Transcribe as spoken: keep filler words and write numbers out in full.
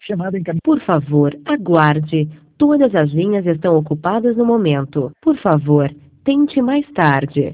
Chamada encaminhada. Por favor, aguarde. Todas as linhas estão ocupadas no momento. Por favor, tente mais tarde.